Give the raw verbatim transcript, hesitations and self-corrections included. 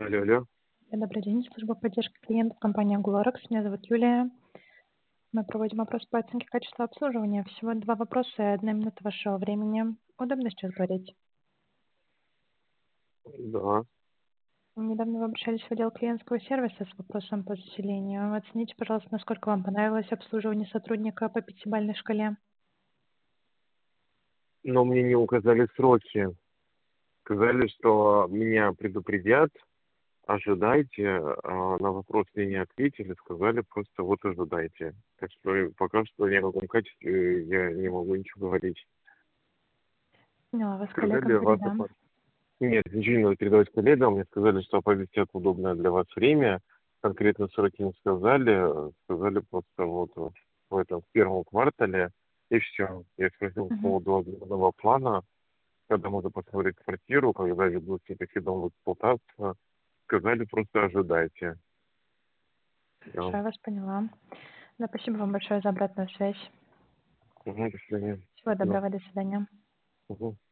Алло, алло. Добрый день, служба поддержки клиентов, компания Glorex. Меня зовут Юлия. Мы проводим опрос по оценке качества обслуживания. Всего два вопроса и одна минута вашего времени. Удобно сейчас говорить? Да. Недавно вы обращались в отдел клиентского сервиса с вопросом по заселению. Оцените, пожалуйста, насколько вам понравилось обслуживание сотрудника по пятибалльной шкале. Но мне не указали сроки. Сказали, что меня предупредят, ожидайте. А на вопрос мне не ответили, сказали просто вот ожидайте. Так что пока что ни о каком качестве я не могу ничего говорить. Поняла вас, Сказали, коллегам вас передам. опа- Нет, ничего не надо передавать коллегам. Мне сказали, что оповестят в удобное для вас время. Конкретно сроки не сказали. Сказали просто вот в этом в первом квартале. И все. Я спросил по Мгм. поводу отдельного плана, когда можно посмотреть квартиру, когда ведут все-таки дом в эксплуатацию. Сказали, просто ожидайте. Хорошо, Да. я вас поняла. Да, спасибо вам большое за обратную связь. Угу, до свидания. Всего Спасибо. доброго, до свидания. Угу.